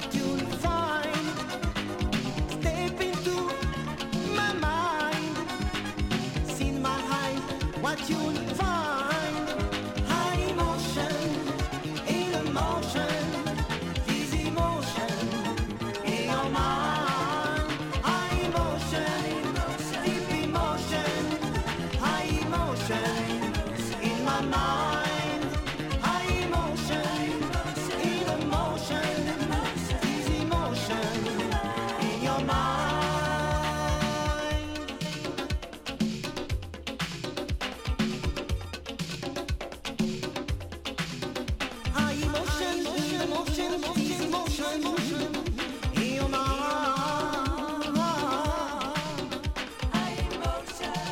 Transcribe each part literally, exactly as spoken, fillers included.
what you'll find. Step into my mind, see in my eye what you'll find. High emotion, in emotion, this emotion in your mind. High emotion, deep emotion, high emotion in my mind. High emotion, in emotion, this emotion in your mind. High emotion, in emotion, this emotion in your mind. High emotion.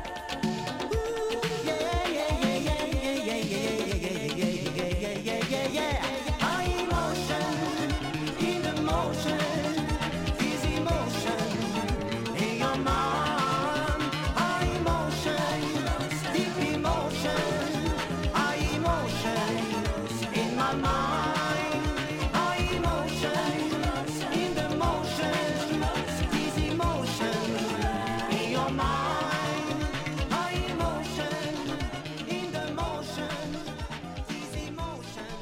Yeah, yeah, yeah, yeah, yeah, yeah, yeah, yeah, yeah, yeah, yeah, yeah, yeah. High emotion, in emotion, this emotion in your mind. High emotion, deep emotion, high emotion in my mind.